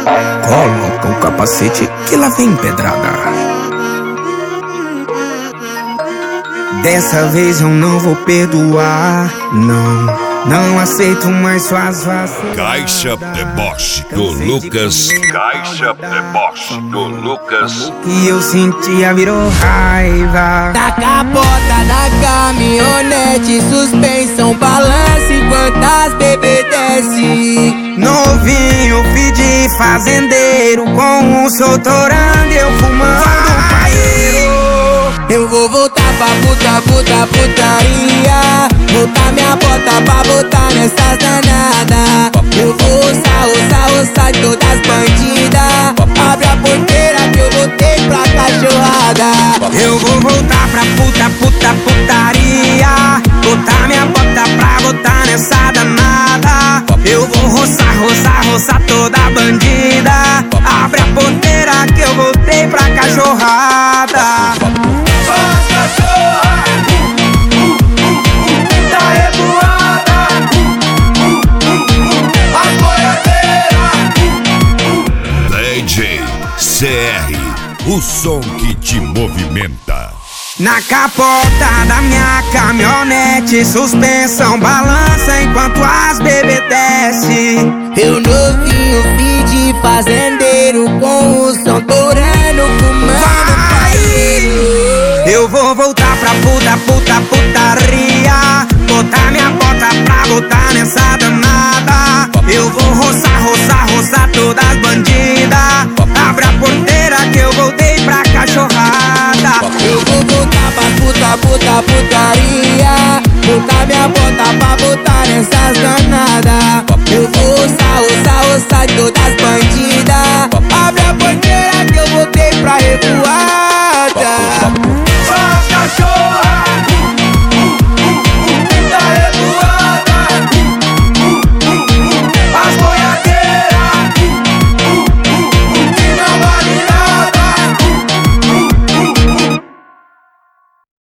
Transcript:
Coloca o capacete que lá vem pedrada. Dessa vez eu não vou perdoar, não aceito mais suas vacilas. Caixa Deboche do Lucas. Caixa Deboche do Lucas. Que eu sentia virou raiva. Na capota da caminhonete, suspensão balança enquanto as bebê desce. Novinho, filho de fazendeiro, com um soltorando eu fumando paeiro. Eu vou voltar pra putaria. Botar minha bota pra botar nessas danadas. Eu vou roçar todas as bandidas. Abre a porteira que eu voltei pra cachorrada. Eu vou voltar pra putaria. Botar minha bota pra botar nessa danada. Eu vou roçar toda a bandida. Abre a porteira que eu voltei pra cachorrada. DJ CR, o som que te movimenta. Na capota da minha caminhonete, suspensão balança enquanto as bebê desce. Eu novinho, filho de fazendeiro, com o som torando, fumando paeiro. Eu vou voltar pra putaria. Botar minha bota pra botar nessa danada. Eu vou roçar todas as bandidas. Abre a porteira que eu voltei pra cachorrada. Eu vou voltar pra putaria. Botar minha bota pra botar nessas danadas. Eu vou roçar todas as bandidas. Abre a porteira que eu voltei pra revoar.